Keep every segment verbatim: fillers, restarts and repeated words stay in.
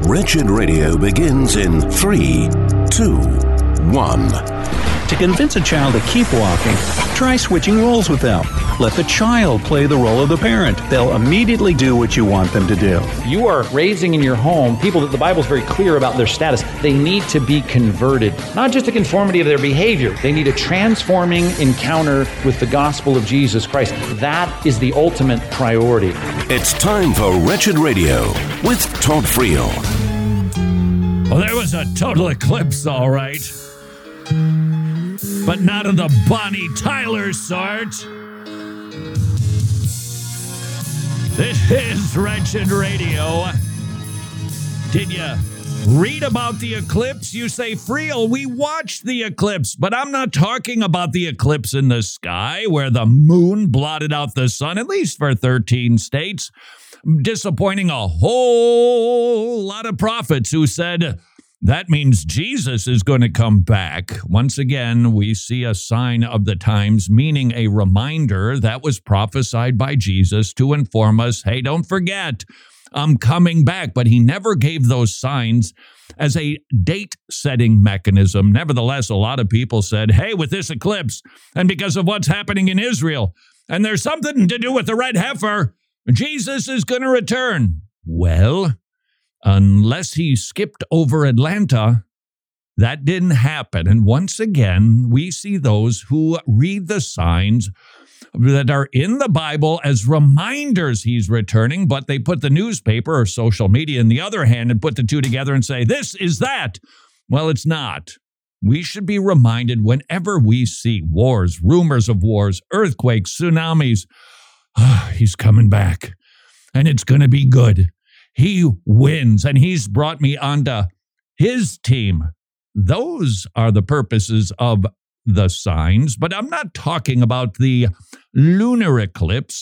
Wretched Radio begins in three, two, one. To convince a child to keep walking, try switching roles with them. Let the child play the role of the parent. They'll immediately do what you want them to do. You are raising in your home people that the Bible is very clear about their status. They need to be converted, not just a conformity of their behavior. They need a transforming encounter with the gospel of Jesus Christ. That is the ultimate priority. It's time for Wretched Radio with Todd Friel. Well, there was a total eclipse, all right. But not of the Bonnie Tyler sort. This is Wretched Radio. Did you read about the eclipse? You say, Friel, we watched the eclipse, but I'm not talking about the eclipse in the sky where the moon blotted out the sun, at least for thirteen states, disappointing a whole lot of prophets who said, that means Jesus is going to come back. Once again, we see a sign of the times, meaning a reminder that was prophesied by Jesus to inform us, hey, don't forget, I'm coming back. But he never gave those signs as a date-setting mechanism. Nevertheless, a lot of people said, hey, with this eclipse, and because of what's happening in Israel, and there's something to do with the red heifer, Jesus is going to return. Well, unless he skipped over Atlanta, that didn't happen. And once again, we see those who read the signs that are in the Bible as reminders he's returning, but they put the newspaper or social media in the other hand and put the two together and say, this is that. Well, it's not. We should be reminded whenever we see wars, rumors of wars, earthquakes, tsunamis, oh, he's coming back, and it's going to be good. He wins, and he's brought me onto his team. Those are the purposes of the signs, but I'm not talking about the lunar eclipse,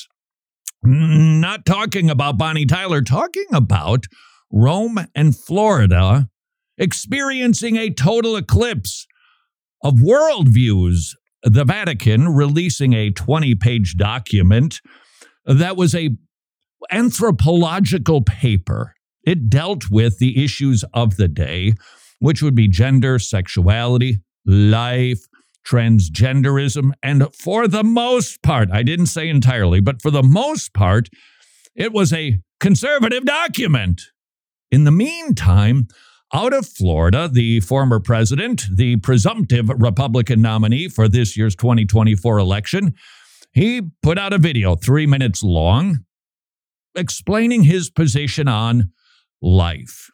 not talking about Bonnie Tyler, talking about Rome and Florida experiencing a total eclipse of worldviews. The Vatican releasing a twenty-page document that was a anthropological paper. It dealt with the issues of the day, which would be gender, sexuality, life, transgenderism, and for the most part, I didn't say entirely, but for the most part, it was a conservative document. In the meantime, out of Florida, the former president, the presumptive Republican nominee for this year's twenty twenty-four election, he put out a video, three minutes long, explaining his position on life.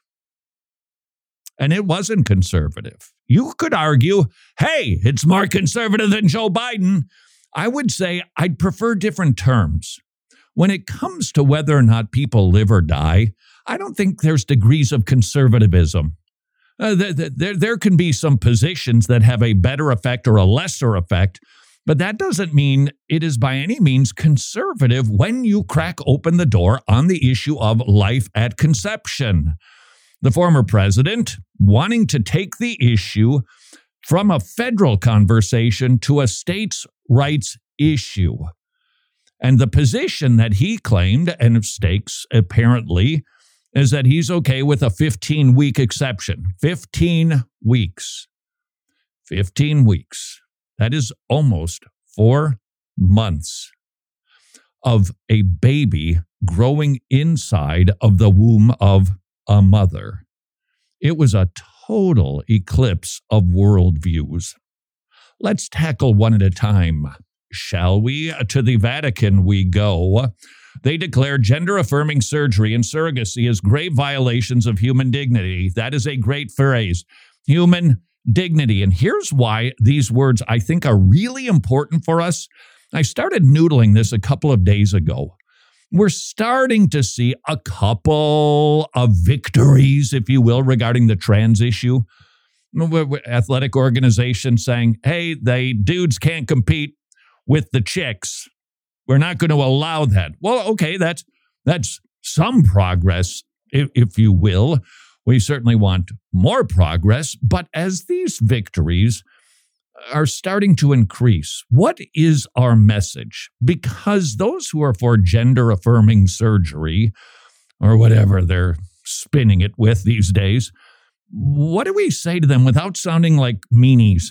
And it wasn't conservative. You could argue, hey, it's more conservative than Joe Biden. I would say I'd prefer different terms. When it comes to whether or not people live or die, I don't think there's degrees of conservatism. Uh, there, there, there can be some positions that have a better effect or a lesser effect, but that doesn't mean it is by any means conservative when you crack open the door on the issue of life at conception. The former president wanting to take the issue from a federal conversation to a states' rights issue. And the position that he claimed and stakes apparently is that he's okay with a fifteen-week exception. fifteen weeks. fifteen weeks. That is almost four months of a baby growing inside of the womb of a mother. It was a total eclipse of worldviews. Let's tackle one at a time, shall we? To the Vatican we go. They declare gender-affirming surgery and surrogacy as grave violations of human dignity. That is a great phrase. Human dignity. And here's why these words I think are really important for us. I started noodling this a couple of days ago. We're starting to see a couple of victories, if you will, regarding the trans issue. Athletic organizations saying, hey, the dudes can't compete with the chicks. We're not going to allow that. Well, okay, that's that's some progress, if, if you will. We certainly want more progress, but as these victories are starting to increase, what is our message? Because those who are for gender-affirming surgery, or whatever their spinning it with these days, what do we say to them without sounding like meanies?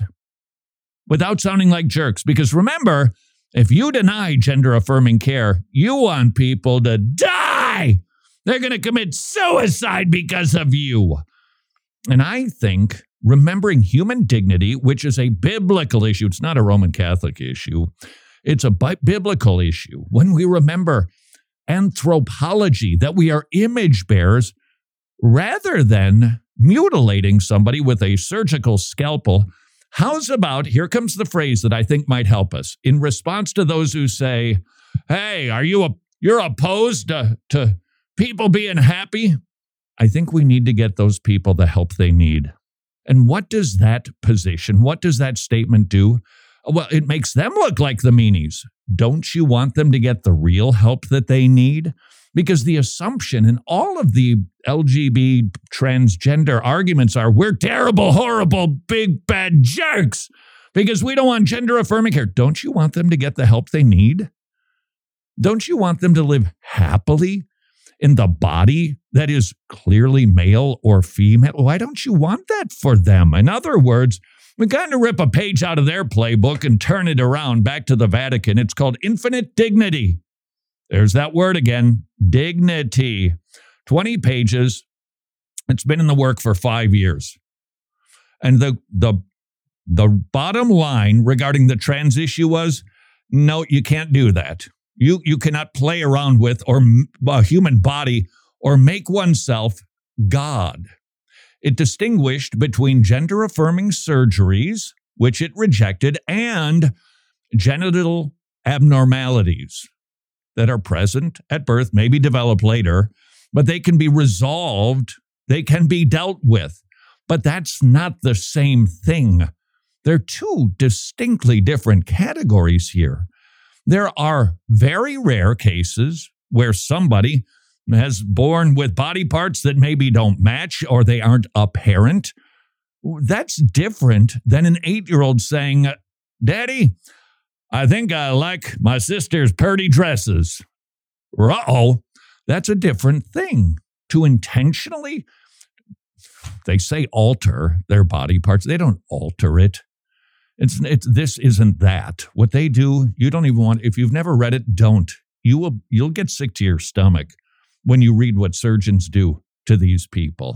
Without sounding like jerks? Because remember, if you deny gender-affirming care, you want people to die. They're going to commit suicide because of you. And I think remembering human dignity, which is a biblical issue, it's not a Roman Catholic issue, it's a bi- biblical issue. When we remember anthropology, that we are image bearers, rather than mutilating somebody with a surgical scalpel, how's about, here comes the phrase that I think might help us, in response to those who say, hey, are you, a, you're opposed to, to people being happy? I think we need to get those people the help they need. And what does that position, what does that statement do? Well, it makes them look like the meanies. Don't you want them to get the real help that they need? Because the assumption in all of the L G B T transgender arguments are, we're terrible, horrible, big, bad jerks because we don't want gender-affirming care. Don't you want them to get the help they need? Don't you want them to live happily in the body that is clearly male or female? Why don't you want that for them? In other words, we kind of rip a page out of their playbook and turn it around back to the Vatican. It's called infinite dignity. There's that word again, dignity. twenty pages. It's been in the work for five years. And the, the, the bottom line regarding the trans issue was, no, you can't do that. You, you cannot play around with or a human body or make oneself God. It distinguished between gender-affirming surgeries, which it rejected, and genital abnormalities that are present at birth, maybe develop later, but they can be resolved, they can be dealt with. But that's not the same thing. They're two distinctly different categories here. There are very rare cases where somebody has born with body parts that maybe don't match or they aren't apparent. That's different than an eight-year-old saying, Daddy, I think I like my sister's purty dresses. Uh-oh, that's a different thing. To intentionally, they say alter their body parts. They don't alter it. It's, it's this isn't that. What they do, you don't even want, if you've never read it, don't. You will, you'll get sick to your stomach when you read what surgeons do to these people.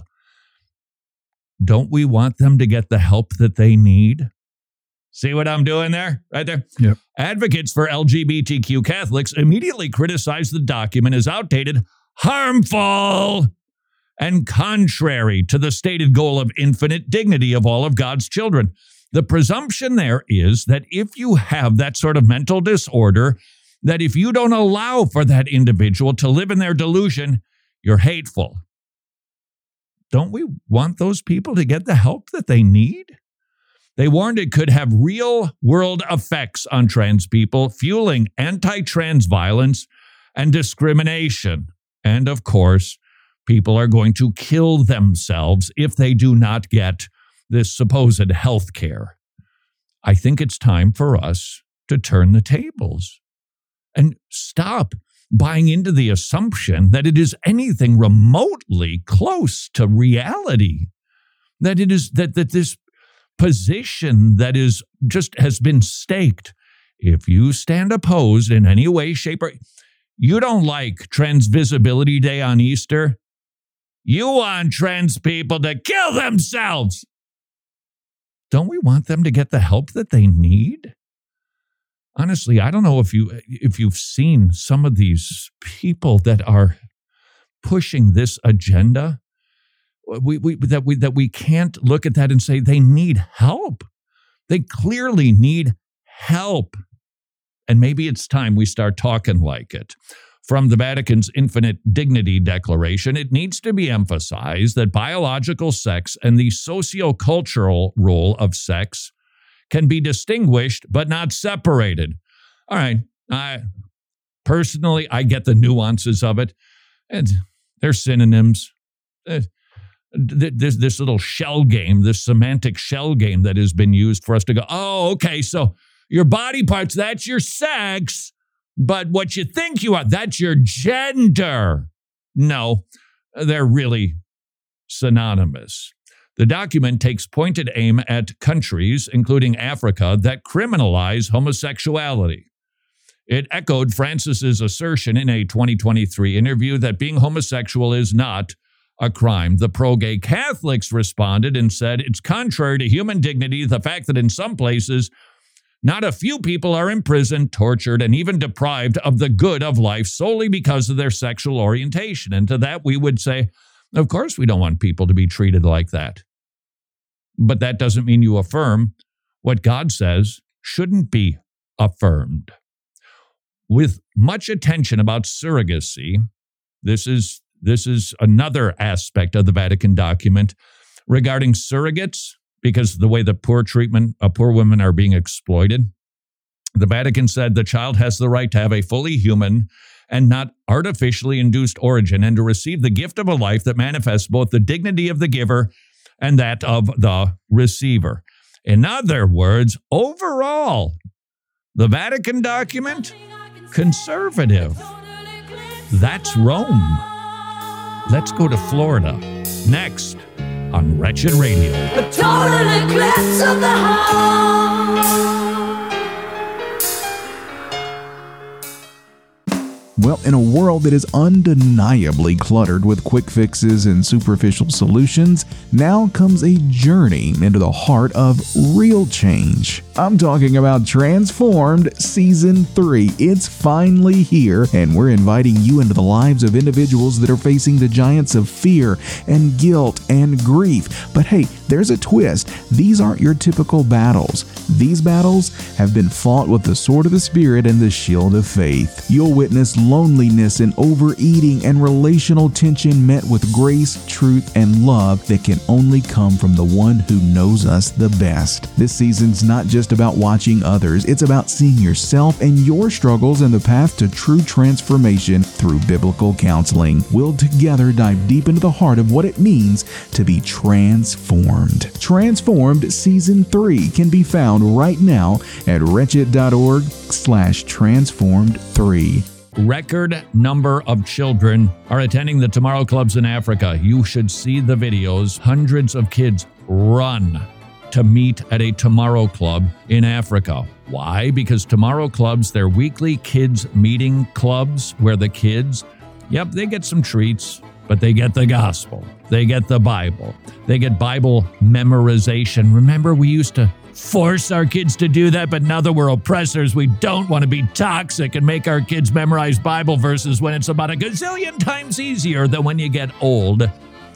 Don't we want them to get the help that they need? See what I'm doing there? Right there? Yep. Advocates for L G B T Q Catholics immediately criticized the document as outdated, harmful, and contrary to the stated goal of infinite dignity of all of God's children. The presumption there is that if you have that sort of mental disorder, that if you don't allow for that individual to live in their delusion, you're hateful. Don't we want those people to get the help that they need? They warned it could have real-world effects on trans people, fueling anti-trans violence and discrimination. And of course, people are going to kill themselves if they do not get this supposed health care. I think it's time for us to turn the tables and stop buying into the assumption that it is anything remotely close to reality, that it is that, that this position that is just has been staked. If you stand opposed in any way, shape, or you don't like Trans Visibility Day on Easter, you want trans people to kill themselves. Don't we want them to get the help that they need? Honestly, I don't know if you if you've seen some of these people that are pushing this agenda. We, we that we that we can't look at that and say they need help. They clearly need help. And maybe it's time we start talking like it. From the Vatican's Infinite Dignity Declaration, it needs to be emphasized that biological sex and the sociocultural role of sex can be distinguished but not separated. All right, I personally, I get the nuances of it, and they're synonyms. This, this little shell game, this semantic shell game that has been used for us to go, oh, okay, so your body parts, that's your sex, but what you think you are, that's your gender. No, they're really synonymous. The document takes pointed aim at countries, including Africa, that criminalize homosexuality. It echoed Francis's assertion in a twenty twenty-three interview that being homosexual is not a crime. The pro-gay Catholics responded and said it's contrary to human dignity the fact that in some places, not a few people are imprisoned, tortured, and even deprived of the good of life solely because of their sexual orientation. And to that we would say, of course we don't want people to be treated like that. But that doesn't mean you affirm what God says shouldn't be affirmed. With much attention about surrogacy, this is this is another aspect of the Vatican document regarding surrogates, because of the way that poor treatment of poor women are being exploited. The Vatican said the child has the right to have a fully human and not artificially induced origin and to receive the gift of a life that manifests both the dignity of the giver and that of the receiver. In other words, overall, the Vatican document, conservative. That's Rome. Let's go to Florida next on Wretched Radio. A total eclipse of the heart. Well, in a world that is undeniably cluttered with quick fixes and superficial solutions, now comes a journey into the heart of real change. I'm talking about Transformed Season three. It's finally here, and we're inviting you into the lives of individuals that are facing the giants of fear and guilt and grief. But hey, there's a twist. These aren't your typical battles. These battles have been fought with the sword of the Spirit and the shield of faith. You'll witness loneliness and overeating and relational tension met with grace, truth, and love that can only come from the one who knows us the best. This season's not just about watching others, it's about seeing yourself and your struggles and the path to true transformation through biblical counseling. We'll together dive deep into the heart of what it means to be transformed. Transformed Season three can be found right now at wretched.org slash transformed three. Record number of children are attending the Tomorrow Clubs in Africa. You should see the videos. Hundreds of kids run to meet at a Tomorrow Club in Africa. Why? Because Tomorrow Clubs, they're weekly kids meeting clubs where the kids, yep, they get some treats, but they get the gospel. They get the Bible. They get Bible memorization. Remember, we used to force our kids to do that, but now that we're oppressors, we don't want to be toxic and make our kids memorize Bible verses when it's about a gazillion times easier than when you get old.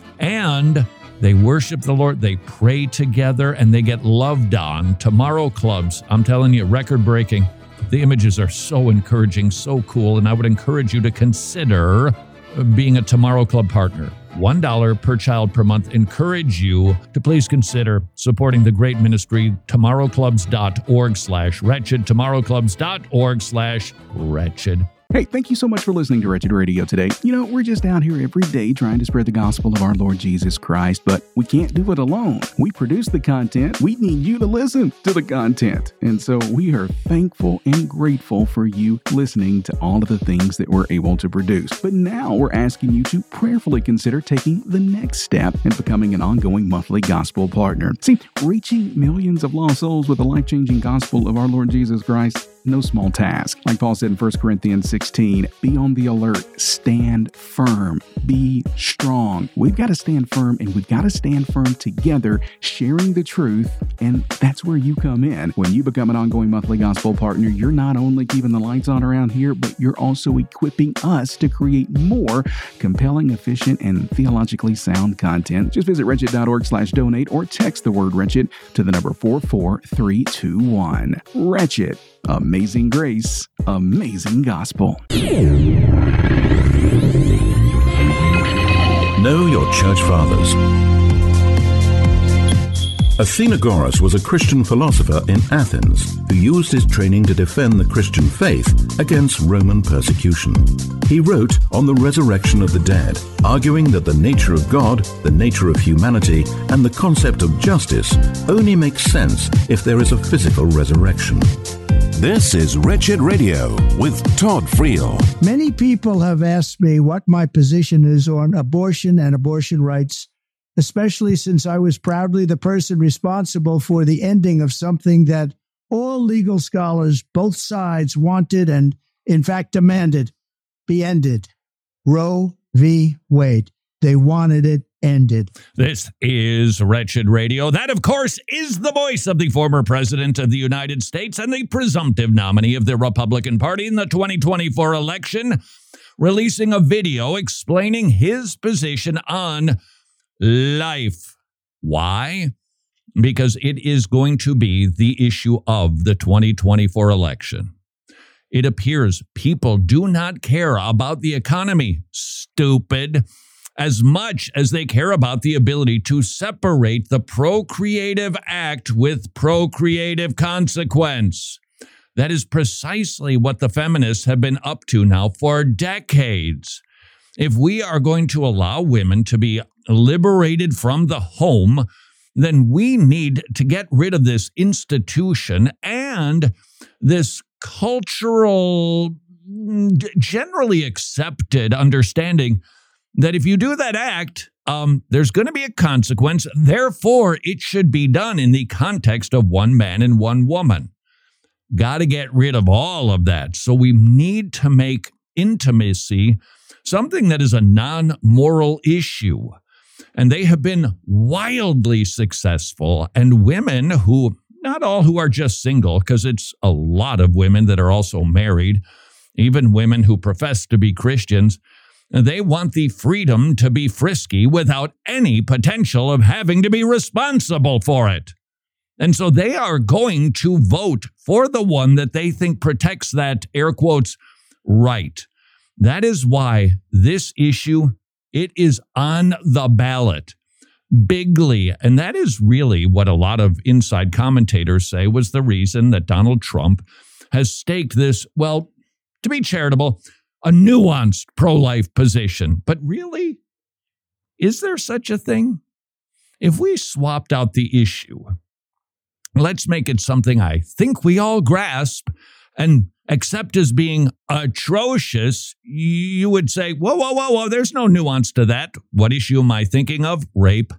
And they worship the Lord, they pray together, and they get loved on. Tomorrow Clubs, I'm telling you, record-breaking. The images are so encouraging, so cool, and I would encourage you to consider being a Tomorrow Club partner. one dollar per child per month. Encourage you to please consider supporting the great ministry, tomorrowclubs.org slash wretched, tomorrowclubs.org slash wretched. Hey, thank you so much for listening to Wretched Radio today. You know, we're just out here every day trying to spread the gospel of our Lord Jesus Christ, but we can't do it alone. We produce the content. We need you to listen to the content. And so we are thankful and grateful for you listening to all of the things that we're able to produce. But now we're asking you to prayerfully consider taking the next step and becoming an ongoing monthly gospel partner. See, reaching millions of lost souls with the life-changing gospel of our Lord Jesus Christ, no small task. Like Paul said in First Corinthians sixteen, be on the alert, stand firm, be strong. We've got to stand firm, and we've got to stand firm together, sharing the truth, and that's where you come in. When you become an ongoing monthly gospel partner, you're not only keeping the lights on around here, but you're also equipping us to create more compelling, efficient, and theologically sound content. Just visit wretched.org slash donate or text the word wretched to the number four four three two one. Wretched. Amazing grace, amazing gospel. Know your church fathers. Athenagoras was a Christian philosopher in Athens who used his training to defend the Christian faith against Roman persecution. He wrote on the resurrection of the dead, arguing that the nature of God, the nature of humanity, and the concept of justice only makes sense if there is a physical resurrection. This is Wretched Radio with Todd Friel. Many people have asked me what my position is on abortion and abortion rights, especially since I was proudly the person responsible for the ending of something that all legal scholars, both sides, wanted and, in fact, demanded be ended. Roe v. Wade. They wanted it ended. This is Wretched Radio. That, of course, is the voice of the former president of the United States and the presumptive nominee of the Republican Party in the twenty twenty-four election, releasing a video explaining his position on life. Why? Because it is going to be the issue of the twenty twenty-four election. It appears people do not care about the economy, stupid, as much as they care about the ability to separate the procreative act with procreative consequence. That is precisely what the feminists have been up to now for decades. If we are going to allow women to be liberated from the home, then we need to get rid of this institution and this cultural, generally accepted understanding that if you do that act, um, there's going to be a consequence. Therefore, it should be done in the context of one man and one woman. Got to get rid of all of that. So we need to make intimacy something that is a non-moral issue. And they have been wildly successful. And women who, not all who are just single, because it's a lot of women that are also married, even women who profess to be Christians, they want the freedom to be frisky without any potential of having to be responsible for it. And so they are going to vote for the one that they think protects that, air quotes, right. That is why this issue, it is on the ballot bigly. And that is really what a lot of inside commentators say was the reason that Donald Trump has staked this, well, to be charitable, a nuanced pro-life position. But really, is there such a thing? If we swapped out the issue, let's make it something I think we all grasp and accept as being atrocious, you would say, whoa, whoa, whoa, whoa, there's no nuance to that. What issue am I thinking of? Rape.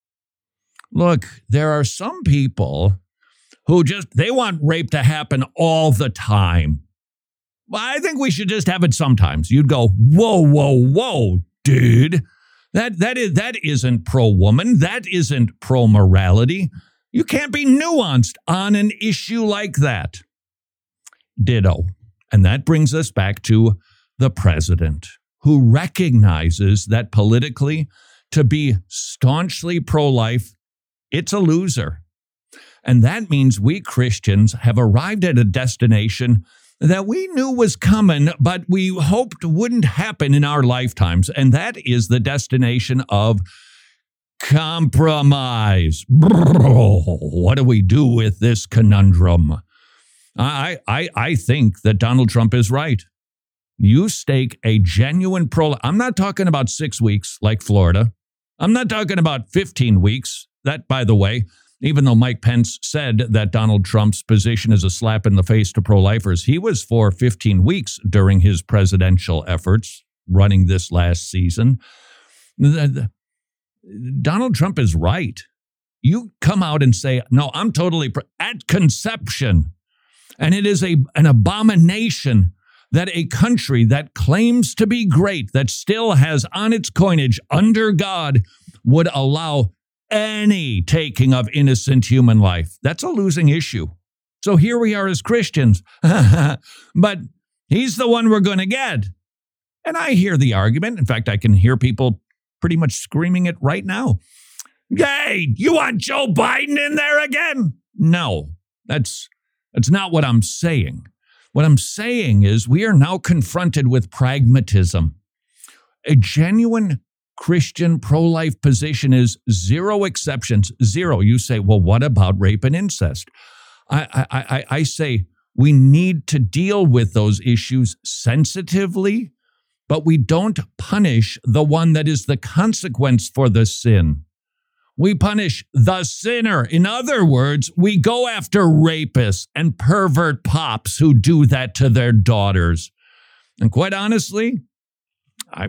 Look, there are some people who just, they want rape to happen all the time. Well, I think we should just have it sometimes. You'd go, whoa, whoa, whoa, dude. That, that, is, that isn't pro-woman. That isn't pro-morality. You can't be nuanced on an issue like that. Ditto. And that brings us back to the president, who recognizes that politically, to be staunchly pro-life, it's a loser. And that means we Christians have arrived at a destination that we knew was coming, but we hoped wouldn't happen in our lifetimes. And that is the destination of compromise. What do we do with this conundrum? I, I, I think that Donald Trump is right. You stake a genuine pro. I'm not talking about six weeks like Florida. I'm not talking about fifteen weeks. That, by the way, even though Mike Pence said that Donald Trump's position is a slap in the face to pro-lifers, he was for fifteen weeks during his presidential efforts running this last season. The, the, Donald Trump is right. You come out and say, no, I'm totally pro- at conception. And it is a an abomination that a country that claims to be great, that still has on its coinage under God, would allow any taking of innocent human life. That's a losing issue. So here we are as Christians. But he's the one we're going to get. And I hear the argument. In fact, I can hear people pretty much screaming it right now. Hey, you want Joe Biden in there again? No, that's that's not what I'm saying. What I'm saying is we are now confronted with pragmatism. A genuine Christian pro-life position is zero exceptions, zero. You say, well, what about rape and incest? I, I, I, I say we need to deal with those issues sensitively, but we don't punish the one that is the consequence for the sin. We punish the sinner. In other words, we go after rapists and pervert pops who do that to their daughters. And quite honestly, I,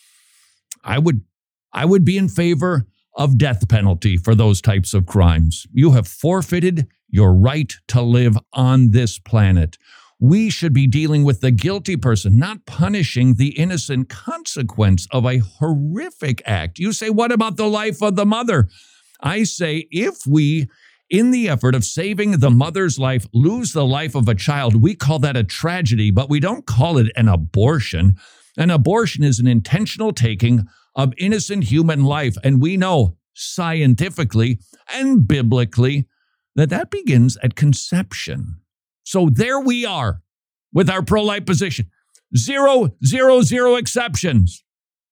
I would, I would be in favor of death penalty for those types of crimes. You have forfeited your right to live on this planet. We should be dealing with the guilty person, not punishing the innocent consequence of a horrific act. You say, what about the life of the mother? I say, if we, in the effort of saving the mother's life, lose the life of a child, we call that a tragedy, but we don't call it an abortion. An abortion is an intentional taking of innocent human life, and we know scientifically and biblically that that begins at conception. So there we are with our pro-life position. Zero, zero, zero exceptions.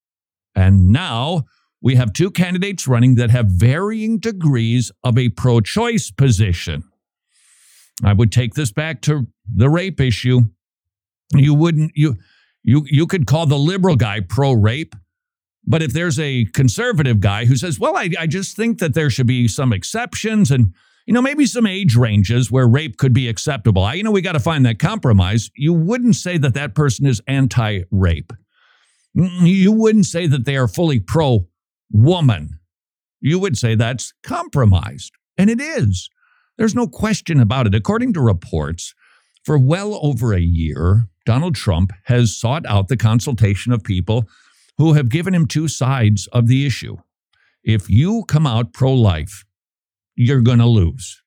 And now we have two candidates running that have varying degrees of a pro-choice position. I would take this back to the rape issue. You wouldn't, you, you, you could call the liberal guy pro-rape, but if there's a conservative guy who says, well, I, I just think that there should be some exceptions and, you know, maybe some age ranges where rape could be acceptable. I, you know, we got to find that compromise. You wouldn't say that that person is anti-rape. You wouldn't say that they are fully pro-woman. You would say that's compromised. And it is. There's no question about it. According to reports, for well over a year, Donald Trump has sought out the consultation of people who have given him two sides of the issue. If you come out pro-life, you're going to lose.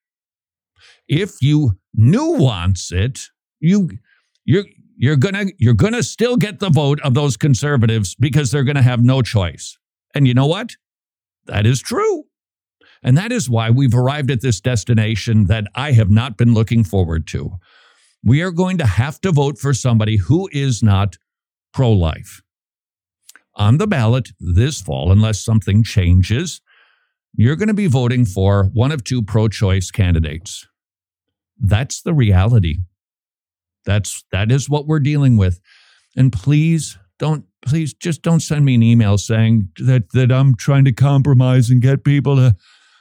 If you nuance it, you you're you're going to you're going to still get the vote of those conservatives because they're going to have no choice. And you know what? That is true. And that is why we've arrived at this destination that I have not been looking forward to. We are going to have to vote for somebody who is not pro-life. On the ballot this fall, unless something changes, you're going to be voting for one of two pro-choice candidates. That's the reality. That's, that is what we're dealing with. And please don't, please just don't send me an email saying that, that I'm trying to compromise and get people to,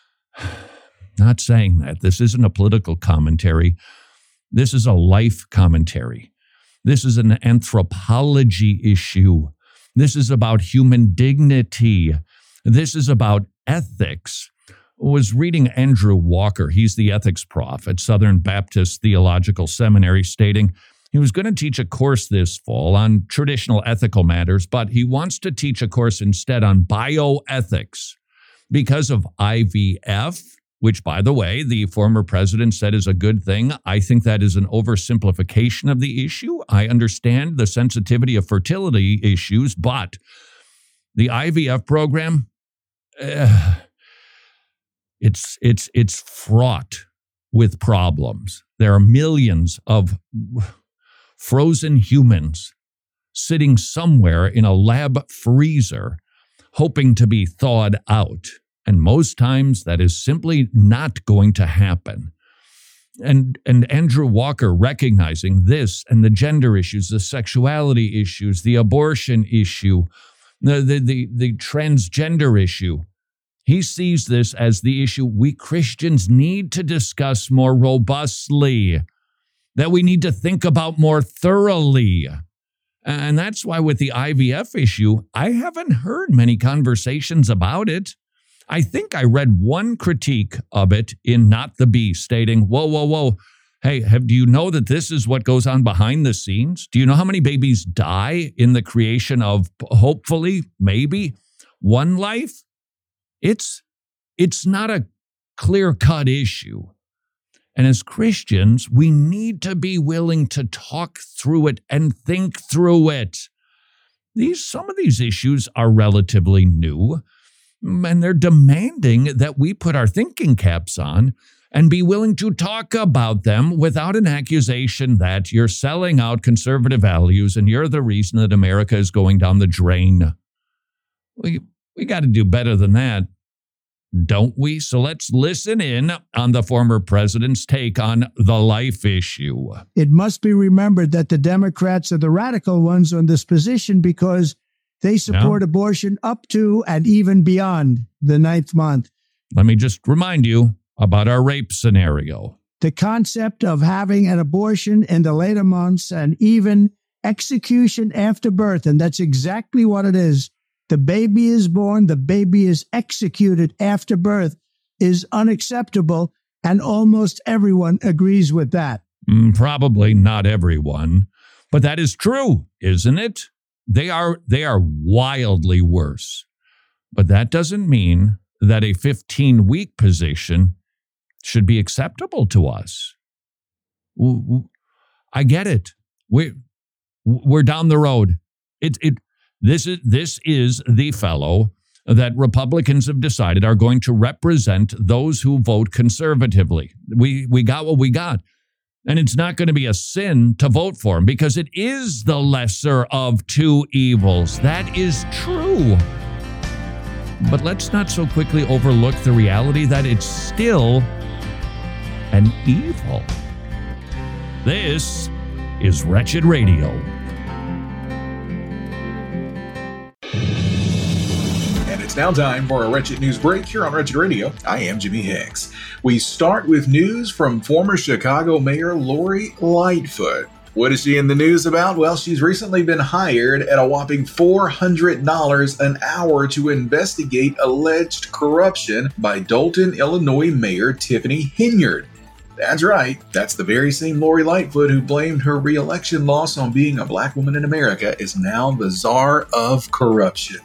not saying that. This isn't a political commentary. This is a life commentary. This is an anthropology issue. This is about human dignity. This is about ethics. I was reading Andrew Walker. He's the ethics prof at Southern Baptist Theological Seminary, stating he was going to teach a course this fall on traditional ethical matters, but he wants to teach a course instead on bioethics because of I V F, which, by the way, the former president said is a good thing. I think that is an oversimplification of the issue. I understand the sensitivity of fertility issues, but the I V F program, uh, it's it's it's fraught with problems. There are millions of frozen humans sitting somewhere in a lab freezer hoping to be thawed out. And most times that is simply not going to happen. And, and Andrew Walker, recognizing this and the gender issues, the sexuality issues, the abortion issue, the, the, the, the transgender issue, he sees this as the issue we Christians need to discuss more robustly, that we need to think about more thoroughly. And that's why with the I V F issue, I haven't heard many conversations about it. I think I read one critique of it in Not the Bee stating, whoa, whoa, whoa, hey, have, do you know that this is what goes on behind the scenes? Do you know how many babies die in the creation of, hopefully, maybe, one life? It's, it's not a clear-cut issue. And as Christians, we need to be willing to talk through it and think through it. These, some of these issues are relatively new, and they're demanding that we put our thinking caps on and be willing to talk about them without an accusation that you're selling out conservative values and you're the reason that America is going down the drain. We, we got to do better than that, don't we? So let's listen in on the former president's take on the life issue. It must be remembered that the Democrats are the radical ones on this position because they support yeah. abortion up to and even beyond the ninth month. Let me just remind you about our rape scenario. The concept of having an abortion in the later months and even execution after birth, and that's exactly what it is. The baby is born, the baby is executed after birth, is unacceptable, and almost everyone agrees with that. Mm, probably not everyone, but that is true, isn't it? They are they are wildly worse. But that doesn't mean that a fifteen-week position should be acceptable to us. I get it. We we're down the road. It it this is this is the fellow that Republicans have decided are going to represent those who vote conservatively. We we got what we got. And it's not going to be a sin to vote for him because it is the lesser of two evils. That is true. But let's not so quickly overlook the reality that it's still an evil. This is Wretched Radio. And it's now time for a Wretched News Break here on Wretched Radio. I am Jimmy Hicks. We start with news from former Chicago Mayor Lori Lightfoot. What is she in the news about? Well, she's recently been hired at a whopping four hundred dollars an hour to investigate alleged corruption by Dolton, Illinois Mayor Tiffany Henyard. That's right. That's the very same Lori Lightfoot who blamed her re-election loss on being a black woman in America is now the czar of corruption.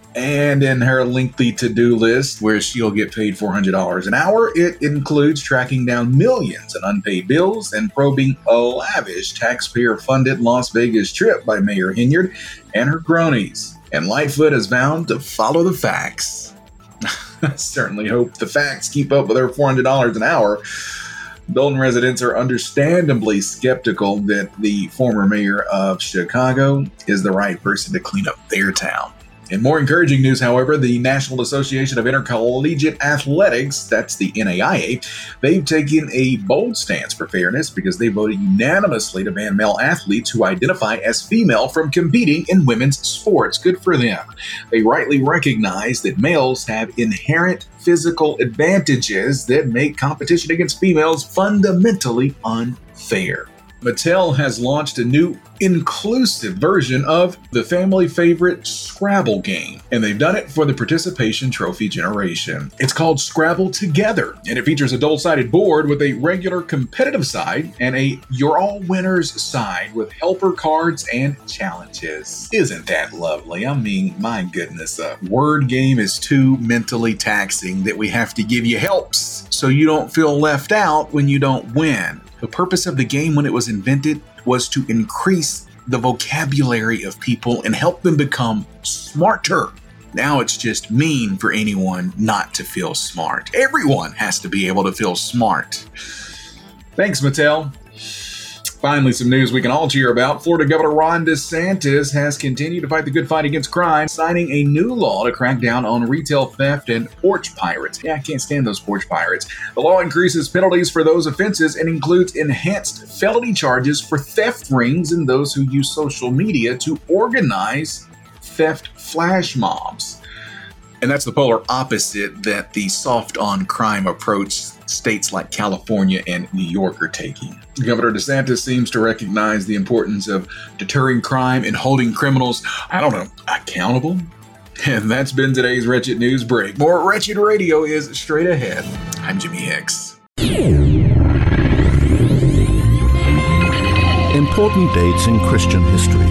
And in her lengthy to-do list, where she'll get paid four hundred dollars an hour, it includes tracking down millions in unpaid bills and probing a lavish taxpayer-funded Las Vegas trip by Mayor Henyard and her cronies. And Lightfoot has vowed to follow the facts. I certainly hope the facts keep up with her four hundred dollars an hour. Dolton residents are understandably skeptical that the former mayor of Chicago is the right person to clean up their town. In more encouraging news, however, the National Association of Intercollegiate Athletics, that's the N A I A, they've taken a bold stance for fairness because they voted unanimously to ban male athletes who identify as female from competing in women's sports. Good for them. They rightly recognize that males have inherent physical advantages that make competition against females fundamentally unfair. Mattel has launched a new inclusive version of the family favorite Scrabble game, and they've done it for the Participation Trophy generation. It's called Scrabble Together, and it features a dual-sided board with a regular competitive side and a You're All Winners side with helper cards and challenges. Isn't that lovely? I mean, my goodness, a word game is too mentally taxing that we have to give you helps so you don't feel left out when you don't win. The purpose of the game when it was invented was to increase the vocabulary of people and help them become smarter. Now it's just mean for anyone not to feel smart. Everyone has to be able to feel smart. Thanks, Mattel. Finally, some news we can all cheer about. Florida Governor Ron DeSantis has continued to fight the good fight against crime, signing a new law to crack down on retail theft and porch pirates. Yeah, I can't stand those porch pirates. The law increases penalties for those offenses and includes enhanced felony charges for theft rings and those who use social media to organize theft flash mobs. And that's the polar opposite that the soft on crime approach states like California and New York are taking. Governor DeSantis seems to recognize the importance of deterring crime and holding criminals, I don't know, accountable. And that's been today's Wretched News Break. More Wretched Radio is straight ahead. I'm Jimmy Hicks. Important dates in Christian history.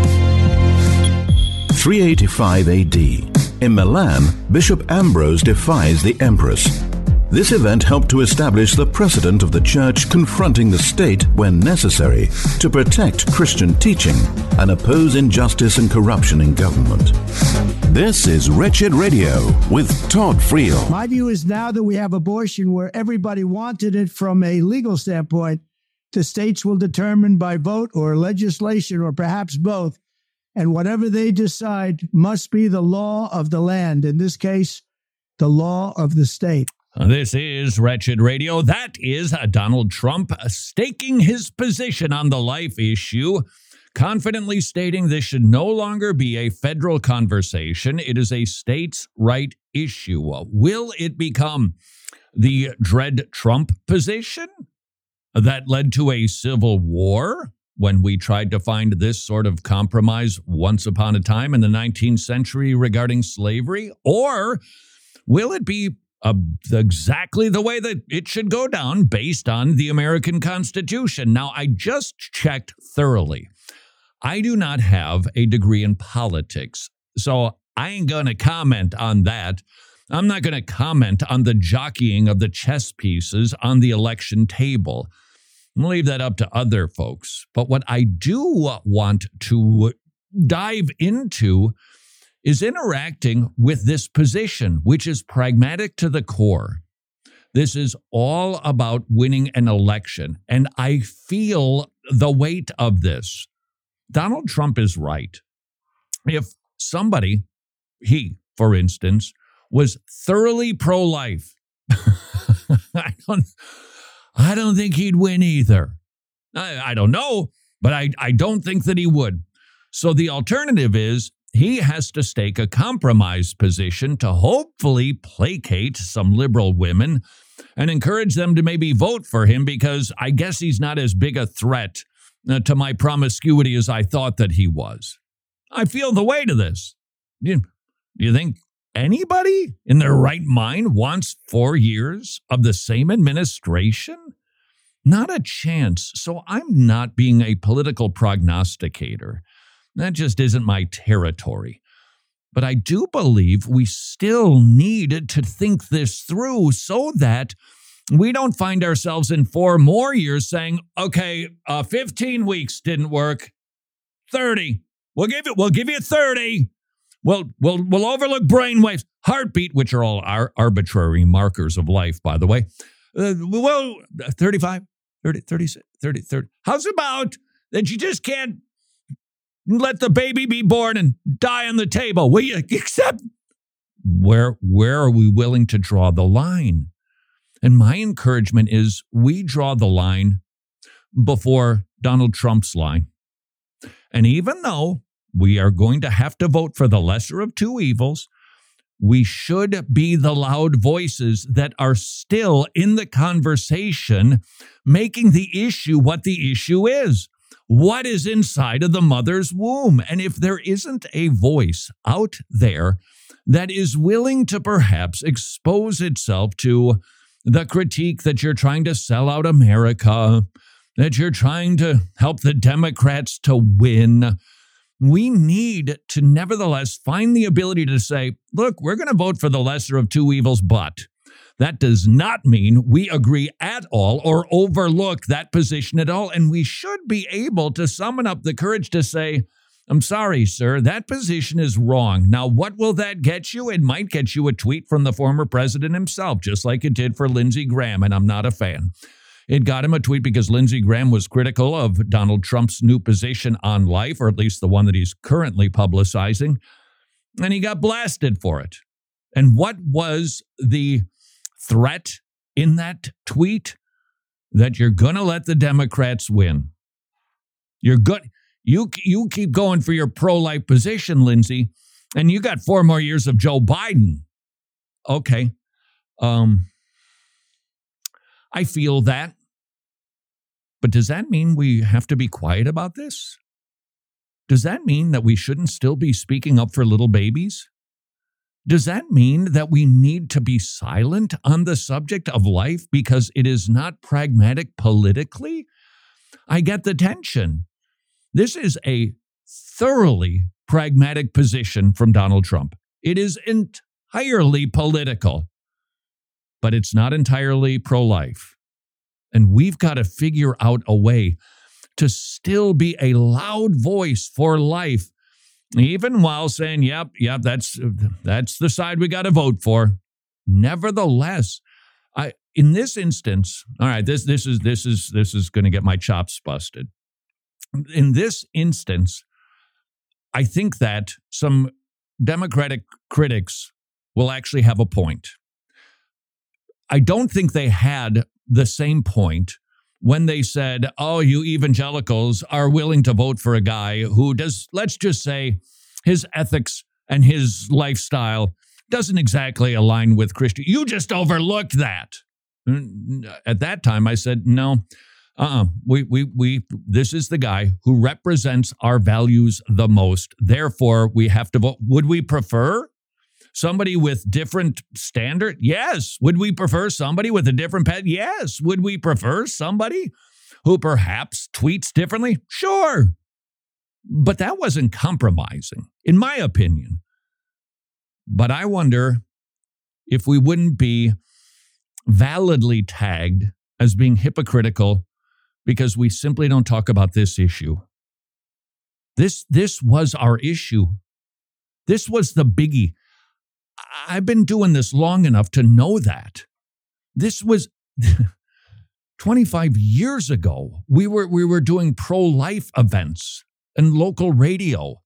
three eighty-five A D. In Milan, Bishop Ambrose defies the empress. This event helped to establish the precedent of the church confronting the state when necessary to protect Christian teaching and oppose injustice and corruption in government. This is Wretched Radio with Todd Friel. My view is now that we have abortion where everybody wanted it from a legal standpoint, the states will determine by vote or legislation or perhaps both, and whatever they decide must be the law of the land. In this case, the law of the state. This is Wretched Radio. That is Donald Trump staking his position on the life issue, confidently stating this should no longer be a federal conversation. It is a states' right issue? Will it become the dread Trump position that led to a civil war when we tried to find this sort of compromise once upon a time in the nineteenth century regarding slavery? Or will it be uh, exactly the way that it should go down based on the American Constitution? Now, I just checked thoroughly. I do not have a degree in politics, so I ain't going to comment on that. I'm not going to comment on the jockeying of the chess pieces on the election table. I'm going to leave that up to other folks. But what I do want to dive into is interacting with this position, which is pragmatic to the core. This is all about winning an election, and I feel the weight of this. Donald Trump is right. If somebody, he, for instance, was thoroughly pro-life, I don't, I don't think he'd win either. I, I don't know, but I, I don't think that he would. So the alternative is he has to stake a compromise position to hopefully placate some liberal women and encourage them to maybe vote for him, because I guess he's not as big a threat uh, to my promiscuity as I thought that he was. I feel the weight of this. You, you think anybody in their right mind wants four years of the same administration? Not a chance. So I'm not being a political prognosticator. That just isn't my territory. But I do believe we still need to think this through so that we don't find ourselves in four more years saying, okay, uh, fifteen weeks didn't work. thirty. We'll give it, we'll give you thirty. We'll, we'll, we'll overlook brainwaves, heartbeat, which are all our arbitrary markers of life, by the way. Uh, well, thirty-five, thirty, thirty-six, thirty, thirty. How's about that you just can't let the baby be born and die on the table? Will you accept? Where, where are we willing to draw the line? And my encouragement is we draw the line before Donald Trump's line. And even though we are going to have to vote for the lesser of two evils, we should be the loud voices that are still in the conversation, making the issue what the issue is. What is inside of the mother's womb? And if there isn't a voice out there that is willing to perhaps expose itself to the critique that you're trying to sell out America, that you're trying to help the Democrats to win, we need to nevertheless find the ability to say, look, we're going to vote for the lesser of two evils, but that does not mean we agree at all or overlook that position at all. And we should be able to summon up the courage to say, I'm sorry, sir, that position is wrong. Now, what will that get you? It might get you a tweet from the former president himself, just like it did for Lindsey Graham, and I'm not a fan. It got him a tweet because Lindsey Graham was critical of Donald Trump's new position on life, or at least the one that he's currently publicizing, and he got blasted for it. And what was the threat in that tweet? That you're going to let the Democrats win. You're good. You, you keep going for your pro-life position, Lindsey, and you got four more years of Joe Biden. Okay. Um, I feel that. But does that mean we have to be quiet about this? Does that mean that we shouldn't still be speaking up for little babies? Does that mean that we need to be silent on the subject of life because it is not pragmatic politically? I get the tension. This is a thoroughly pragmatic position from Donald Trump. It is entirely political, but it's not entirely pro-life. And we've got to figure out a way to still be a loud voice for life, even while saying, yep, yep, that's that's the side we got to vote for. Nevertheless, I in this instance, all right, this this is this is this is going to get my chops busted. In this instance, I think that some Democratic critics will actually have a point. I don't think they had the same point when they said, oh, you evangelicals are willing to vote for a guy who does, let's just say, his ethics and his lifestyle doesn't exactly align with Christian. You just overlooked that. At that time, I said, no, uh-uh. We, we, we, this is the guy who represents our values the most. Therefore, we have to vote. Would we prefer somebody with different standard? Yes. Would we prefer somebody with a different pet? Yes. Would we prefer somebody who perhaps tweets differently? Sure. But that wasn't compromising, in my opinion. But I wonder if we wouldn't be validly tagged as being hypocritical because we simply don't talk about this issue. This, this was our issue. This was the biggie. I've been doing this long enough to know that. This was twenty-five years ago. We were, we were doing pro-life events and local radio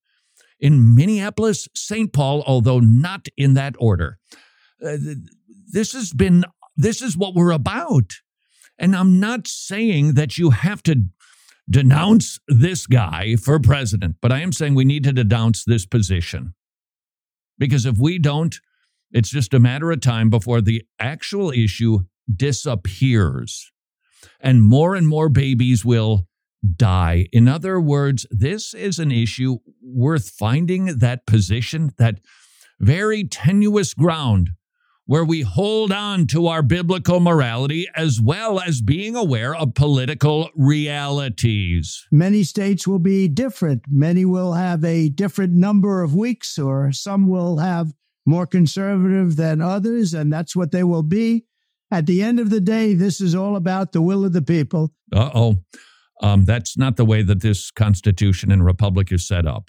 in Minneapolis, Saint Paul, although not in that order. Uh, this has been, this is what we're about. And I'm not saying that you have to denounce this guy for president, but I am saying we need to denounce this position. Because if we don't, it's just a matter of time before the actual issue disappears. And more and more babies will die. In other words, this is an issue worth finding that position, that very tenuous ground where we hold on to our biblical morality as well as being aware of political realities. Many states will be different. Many will have a different number of weeks, or some will have more conservative than others, and that's what they will be. At the end of the day, this is all about the will of the people. Uh-oh. Um, that's not the way that this Constitution and Republic is set up.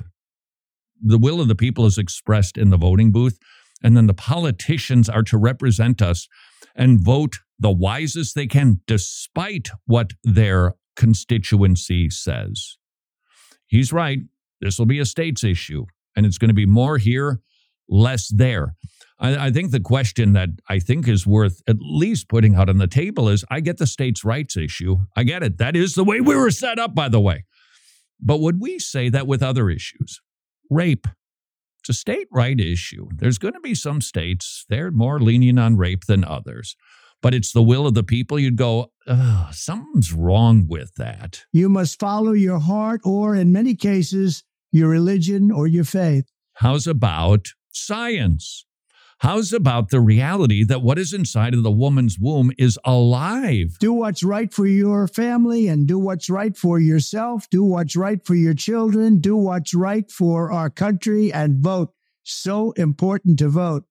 The will of the people is expressed in the voting booth, and then the politicians are to represent us and vote the wisest they can, despite what their constituency says. He's right. This will be a state's issue, and it's going to be more here, less there. I, I think the question that I think is worth at least putting out on the table is, I get the states' rights issue. I get it. That is the way we were set up, by the way. But would we say that with other issues? Rape. It's a state right issue. There's going to be some states, they're more lenient on rape than others. But it's the will of the people. You'd go, oh, something's wrong with that. You must follow your heart, or in many cases, your religion or your faith. How's about science? How's about the reality that what is inside of the woman's womb is alive? Do what's right for your family and do what's right for yourself. Do what's right for your children. Do what's right for our country and vote. So important to vote.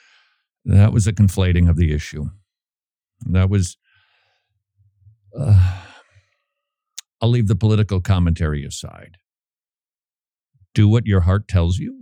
That was a conflating of the issue. That was, uh, I'll leave the political commentary aside. Do what your heart tells you.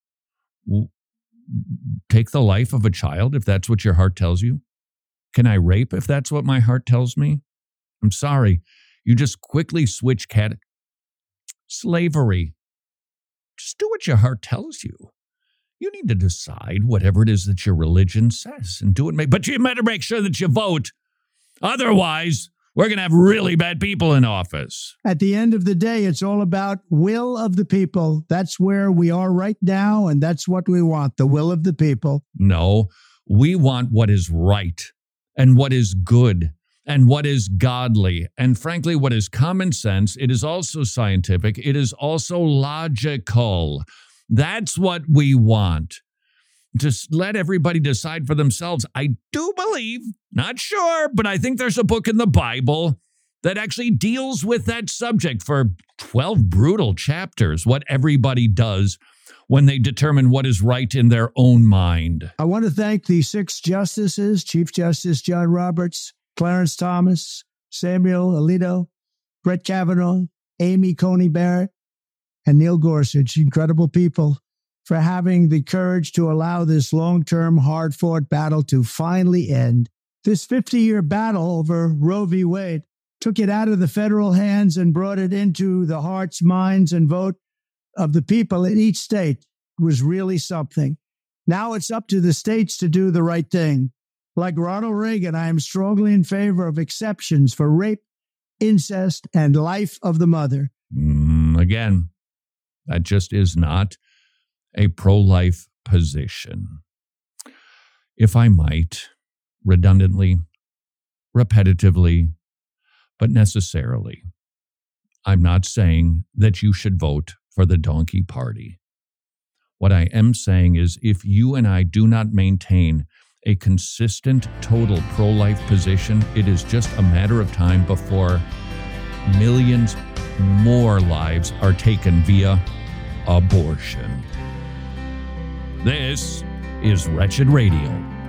Take the life of a child if that's what your heart tells you. Can I rape if that's what my heart tells me? I'm sorry. You just quickly switch cat. Slavery. Just do what your heart tells you. You need to decide whatever it is that your religion says and do it. But you better make sure that you vote. Otherwise, we're going to have really bad people in office. At the end of the day, it's all about will of the people. That's where we are right now, and that's what we want, the will of the people. No, we want what is right and what is good and what is godly and, frankly, what is common sense. It is also scientific. It is also logical. That's what we want. Just let everybody decide for themselves. I do believe, not sure, but I think there's a book in the Bible that actually deals with that subject for twelve brutal chapters, what everybody does when they determine what is right in their own mind. I want to thank the six justices, Chief Justice John Roberts, Clarence Thomas, Samuel Alito, Brett Kavanaugh, Amy Coney Barrett, and Neil Gorsuch, incredible people, for having the courage to allow this long-term, hard-fought battle to finally end. This fifty-year battle over Roe v. Wade took it out of the federal hands and brought it into the hearts, minds, and vote of the people in each state. It was really something. Now it's up to the states to do the right thing. Like Ronald Reagan, I am strongly in favor of exceptions for rape, incest, and life of the mother. Mm, again, that just is not a pro-life position. if I might, redundantly, repetitively, but necessarily, I'm not saying that you should vote for the donkey party. What I am saying is if you and I do not maintain a consistent, total pro-life position, it is just a matter of time before millions more lives are taken via abortion. This is Wretched Radio.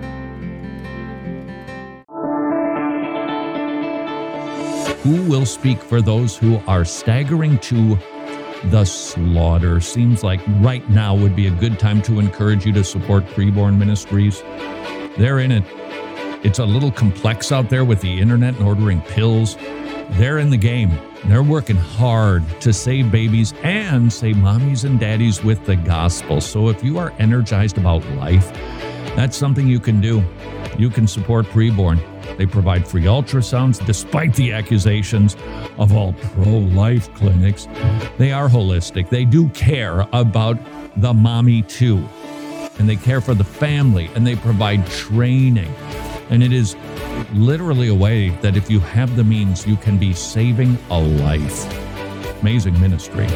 Who will speak for those who are staggering to the slaughter? Seems like right now would be a good time to encourage you to support Preborn Ministries. They're in it. It's a little complex out there with the internet and ordering pills. They're in the game. They're working hard to save babies and save mommies and daddies with the gospel. So if you are energized about life, that's something you can do. You can support Preborn. They provide free ultrasounds despite the accusations of all pro-life clinics. They are holistic. They do care about the mommy too. And they care for the family, and they provide training. And it is literally a way that if you have the means, you can be saving a life. Amazing ministry.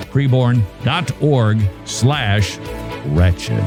Preborn.org slash wretched.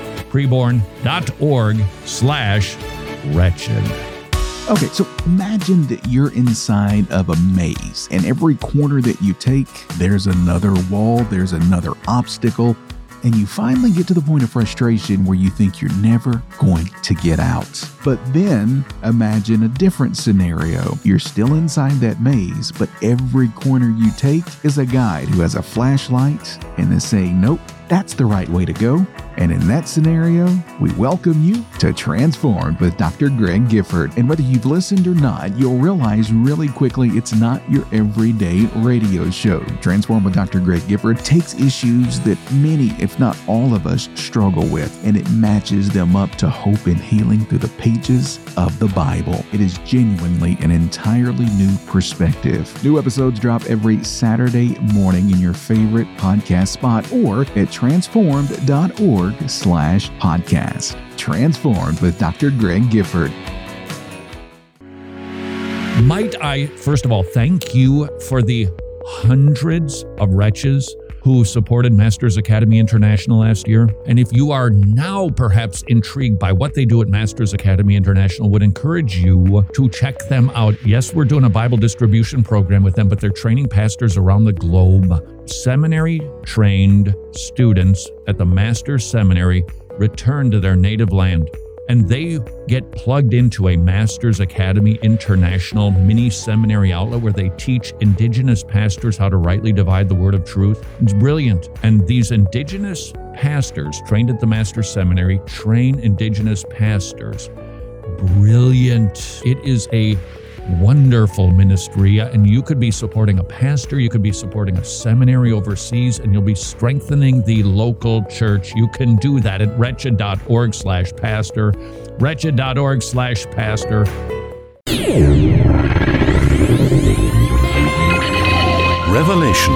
Preborn.org slash wretched. Okay, so imagine that you're inside of a maze, and every corner that you take, there's another wall, there's another obstacle, and you finally get to the point of frustration where you think you're never going to get out. But then imagine a different scenario. You're still inside that maze, but every corner you take is a guide who has a flashlight and is saying, nope, that's the right way to go. And in that scenario, we welcome you to Transformed with Doctor Greg Gifford. And whether you've listened or not, you'll realize really quickly it's not your everyday radio show. Transformed with Doctor Greg Gifford takes issues that many, if not all of us, struggle with, and it matches them up to hope and healing through the pages of the Bible. It is genuinely an entirely new perspective. New episodes drop every Saturday morning in your favorite podcast spot or at transformed.org slash podcast. Transformed with Doctor Greg Gifford. Might I, first of all, thank you for the hundreds of wretches who supported Masters Academy International last year. And if you are now perhaps intrigued by what they do at Masters Academy International, would encourage you to check them out. Yes, we're doing a Bible distribution program with them, but they're training pastors around the globe. Seminary-trained students at the Master's Seminary return to their native land, and they get plugged into a Masters Academy International mini seminary outlet where they teach indigenous pastors how to rightly divide the word of truth. It's brilliant. And these indigenous pastors trained at the Master's Seminary train indigenous pastors. Brilliant. It is a wonderful ministry, and you could be supporting a pastor, you could be supporting a seminary overseas, and you'll be strengthening the local church. You can do that at wretched.org slash pastor, wretched.org slash pastor. Revelation.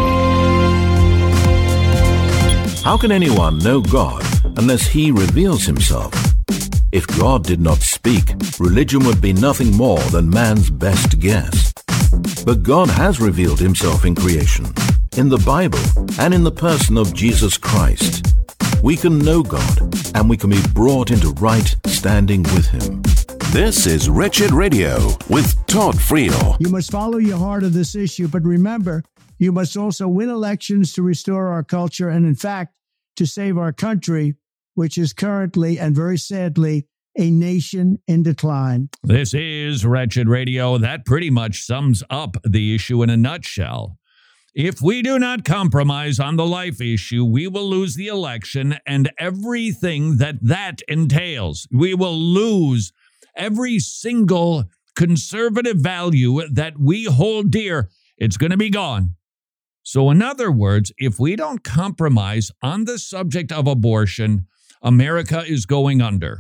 How can anyone know God unless he reveals himself? If God did not speak, religion would be nothing more than man's best guess. But God has revealed himself in creation, in the Bible, and in the person of Jesus Christ. We can know God, and we can be brought into right standing with him. This is Wretched Radio with Todd Friel. You must follow your heart on this issue, but remember, you must also win elections to restore our culture and, in fact, to save our country, which is currently, and very sadly, a nation in decline. This is Wretched Radio. That pretty much sums up the issue in a nutshell. If we do not compromise on the life issue, we will lose the election and everything that that entails. We will lose every single conservative value that we hold dear. It's going to be gone. So in other words, if we don't compromise on the subject of abortion, America is going under.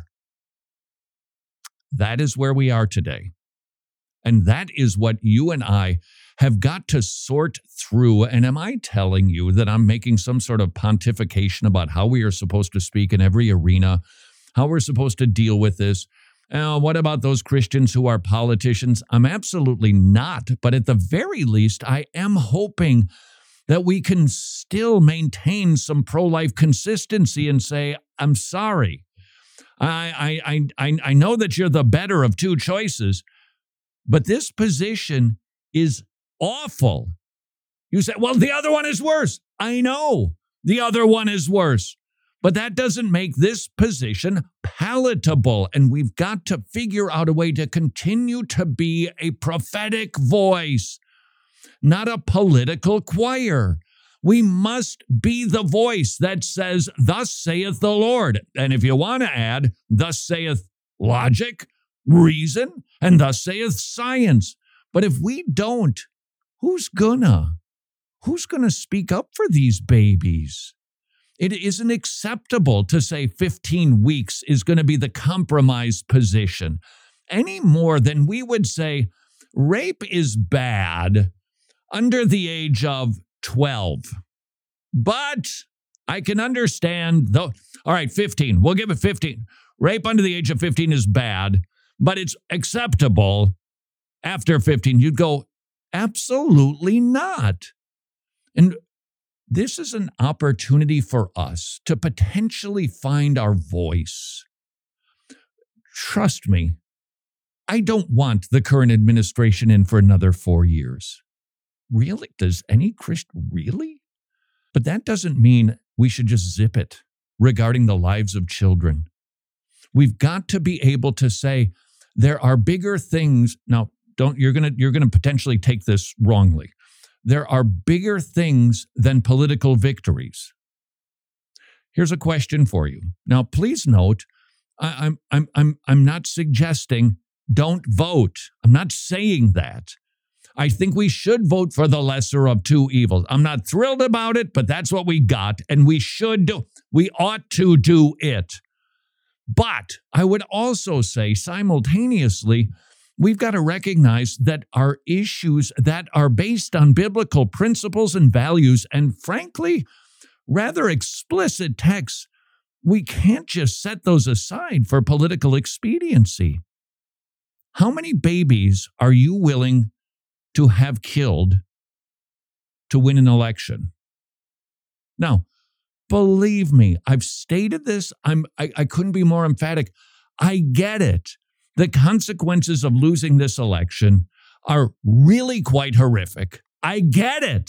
That is where we are today. And that is what you and I have got to sort through. And am I telling you that I'm making some sort of pontification about how we are supposed to speak in every arena how we're supposed to deal with this. Uh, what about those Christians who are politicians? I'm absolutely not. But at the very least, I am hoping that we can still maintain some pro-life consistency and say, I'm sorry. I, I, I, I know that you're the better of two choices, but this position is awful. You say, well, the other one is worse. I know the other one is worse. But that doesn't make this position palatable, and we've got to figure out a way to continue to be a prophetic voice, not a political choir. We must be the voice that says, thus saith the Lord. And if you want to add, thus saith logic, reason, and thus saith science. But if we don't, who's gonna? Who's gonna speak up for these babies? It isn't acceptable to say fifteen weeks is going to be the compromise position any more than we would say rape is bad under the age of twelve. But I can understand, though. All right, fifteen. We'll give it fifteen. Rape under the age of fifteen is bad, but it's acceptable after fifteen. You'd go, absolutely not. And this is an opportunity for us to potentially find our voice. Trust me, I don't want the current administration in for another four years. Really? Does any Christian really? But that doesn't mean we should just zip it regarding the lives of children. We've got to be able to say there are bigger things. Now, don't you're gonna you're gonna potentially take this wrongly. There are bigger things than political victories. Here's a question for you. Now, please note, I, I'm I'm I'm I'm not suggesting don't vote. I'm not saying that. I think we should vote for the lesser of two evils. I'm not thrilled about it, but that's what we got, and we should do. We ought to do it. But I would also say simultaneously, we've got to recognize that our issues that are based on biblical principles and values, and frankly, rather explicit texts, we can't just set those aside for political expediency. How many babies are you willing to have killed to win an election? Now, believe me, I've stated this. I'm, I, I couldn't be more emphatic. I get it. The consequences of losing this election are really quite horrific. I get it.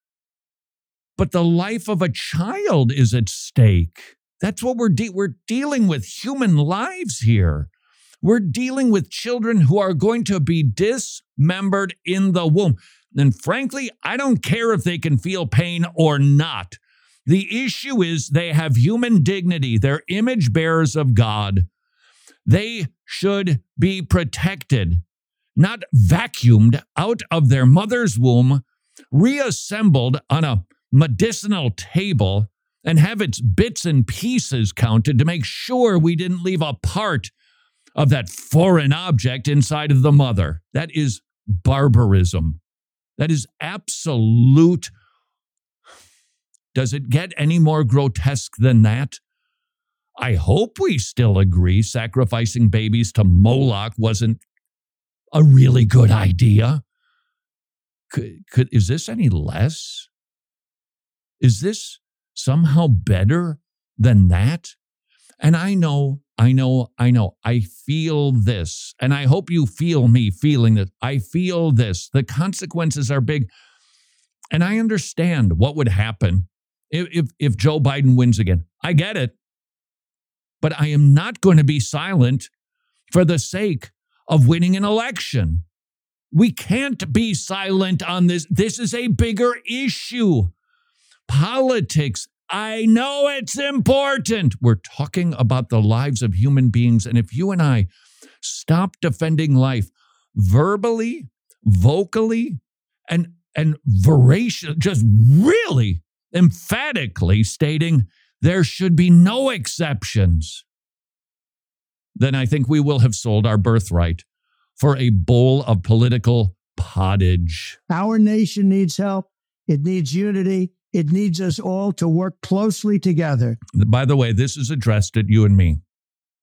But the life of a child is at stake. That's what we're de- we're dealing with, human lives here. We're dealing with children who are going to be dismembered in the womb. And frankly, I don't care if they can feel pain or not. The issue is they have human dignity. They're image bearers of God. They should be protected, not vacuumed out of their mother's womb, reassembled on a medicinal table, and have its bits and pieces counted to make sure we didn't leave a part of that foreign object inside of the mother. That is barbarism. That is absolute. Does it get any more grotesque than that? I hope we still agree sacrificing babies to Moloch wasn't a really good idea. Could, could, is this any less? Is this somehow better than that? And I know, I know, I know, I feel this, and I hope you feel me feeling this. I feel this. The consequences are big. And I understand what would happen if, if, if Joe Biden wins again. I get it. But I am not going to be silent for the sake of winning an election. We can't be silent on this. This is a bigger issue. Politics, I know it's important. We're talking about the lives of human beings. And if you and I stop defending life verbally, vocally, and, and voracious, just really emphatically stating there should be no exceptions, then I think we will have sold our birthright for a bowl of political pottage. Our nation needs help. It needs unity. It needs us all to work closely together. By the way, this is addressed at you and me.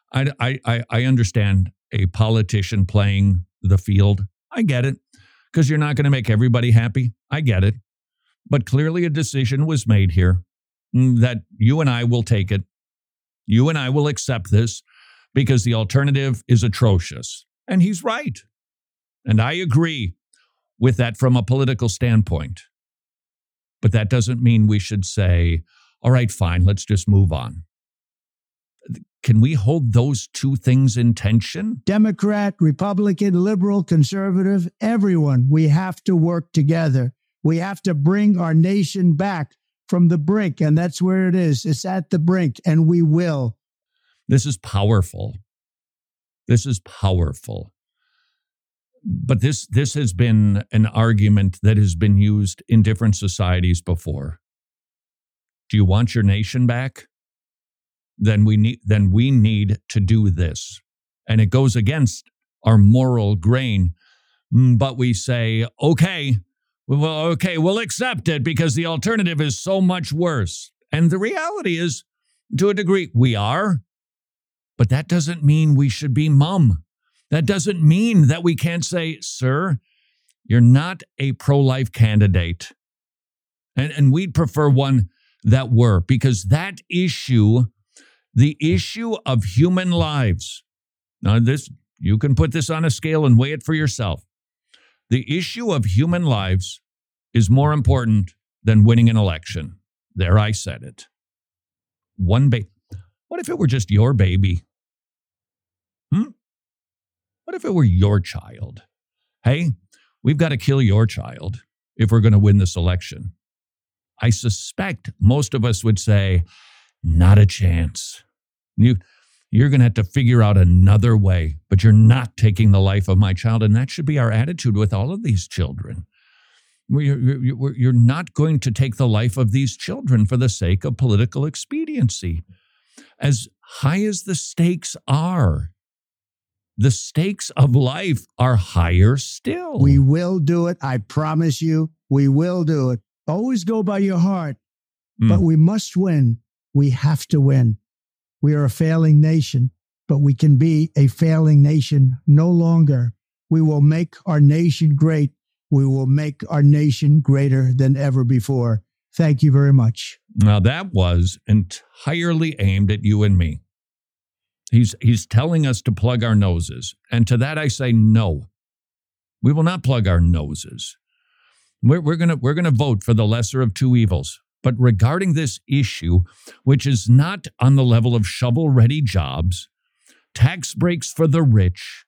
I, I, I understand a politician playing the field. I get it, because you're not going to make everybody happy. I get it. But clearly a decision was made here that you and I will take it. You and I will accept this because the alternative is atrocious. And he's right. And I agree with that from a political standpoint. But that doesn't mean we should say, all right, fine, let's just move on. Can we hold those two things in tension? Democrat, Republican, liberal, conservative, everyone, we have to work together. We have to bring our nation back from the brink, and that's where it is. It's at the brink, and we will. This is powerful. This is powerful. But this this has been an argument that has been used in different societies before. Do you want your nation back? Then we need then we need to do this. And it goes against our moral grain. But we say, okay, well, okay, we'll accept it because the alternative is so much worse. And the reality is, to a degree, we are. But that doesn't mean we should be mum. That doesn't mean that we can't say, sir, you're not a pro-life candidate. And, and we'd prefer one that were, because that issue, the issue of human lives, now this, you can put this on a scale and weigh it for yourself. The issue of human lives is more important than winning an election. There, I said it. One baby. What if it were just your baby? Hmm? What if it were your child? Hey, we've got to kill your child if we're going to win this election. I suspect most of us would say, not a chance. You, you're going to have to figure out another way, but you're not taking the life of my child. And that should be our attitude with all of these children. You're, you're, you're not going to take the life of these children for the sake of political expediency. As high as the stakes are, the stakes of life are higher still. We will do it. I promise you, we will do it. Always go by your heart, mm. but we must win. We have to win. We are a failing nation, but we can be a failing nation no longer. We will make our nation great. We will make our nation greater than ever before. Thank you very much. Now, that was entirely aimed at you and me. He's he's telling us to plug our noses. And to that I say no. We will not plug our noses. We're, we're gonna we're gonna vote for the lesser of two evils. But regarding this issue, which is not on the level of shovel-ready jobs, tax breaks for the rich,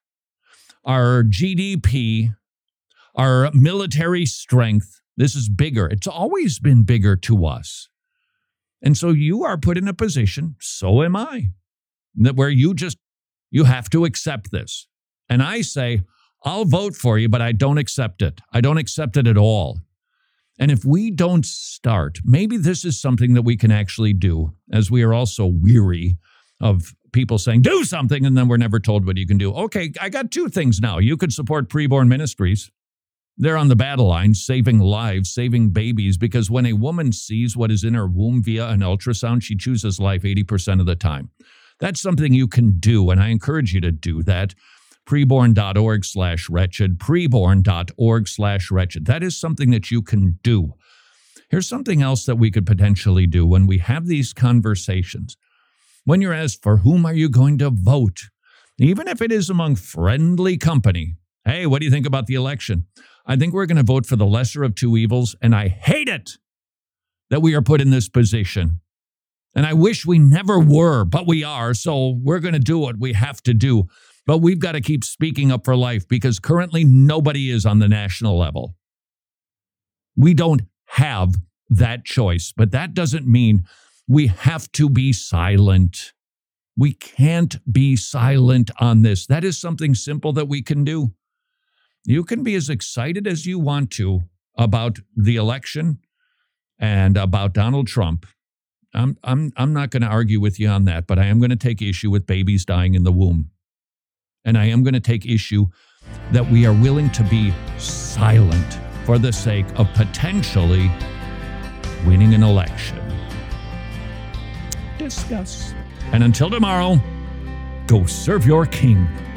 our G D P, our military strength, this is bigger. It's always been bigger to us. And so you are put in a position, so am I, that where you just, you have to accept this. And I say, I'll vote for you, but I don't accept it. I don't accept it at all. And if we don't start, maybe this is something that we can actually do, as we are also weary of people saying, do something, and then we're never told what you can do. Okay, I got two things now. You could support Preborn Ministries. They're on the battle line, saving lives, saving babies, because when a woman sees what is in her womb via an ultrasound, she chooses life eighty percent of the time. That's something you can do, and I encourage you to do that. Preborn.org slash wretched, preborn.org slash wretched. That is something that you can do. Here's something else that we could potentially do when we have these conversations. When you're asked, for whom are you going to vote? Even if it is among friendly company. Hey, what do you think about the election? I think we're going to vote for the lesser of two evils, and I hate it that we are put in this position. And I wish we never were, but we are, so we're going to do what we have to do. But we've got to keep speaking up for life, because currently nobody is on the national level. We don't have that choice, but that doesn't mean we have to be silent. We can't be silent on this. That is something simple that we can do. You can be as excited as you want to about the election and about Donald Trump. I'm I'm I'm not going to argue with you on that, but I am going to take issue with babies dying in the womb. And I am going to take issue that we are willing to be silent for the sake of potentially winning an election. Discuss. And until tomorrow, Go serve your King.